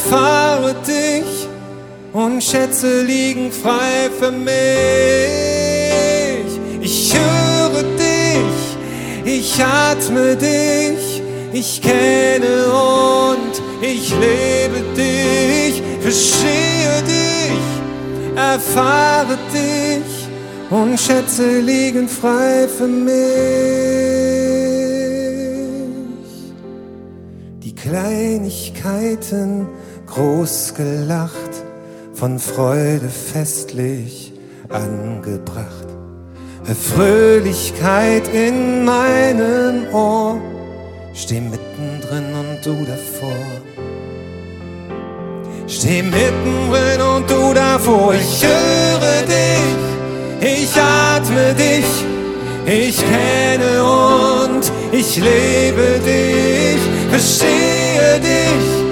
erfahre dich und Schätze liegen frei für mich. Ich höre dich, ich atme dich, ich kenne und ich lebe dich, verstehe dich, erfahre dich und Schätze liegen frei für mich. Die Kleinigkeiten groß gelacht, von Freude festlich angebracht. Fröhlichkeit in meinem Ohr, steh mittendrin und du davor. Steh mittendrin und du davor. Ich höre dich, ich atme dich, ich kenne und ich lebe dich, verstehe dich,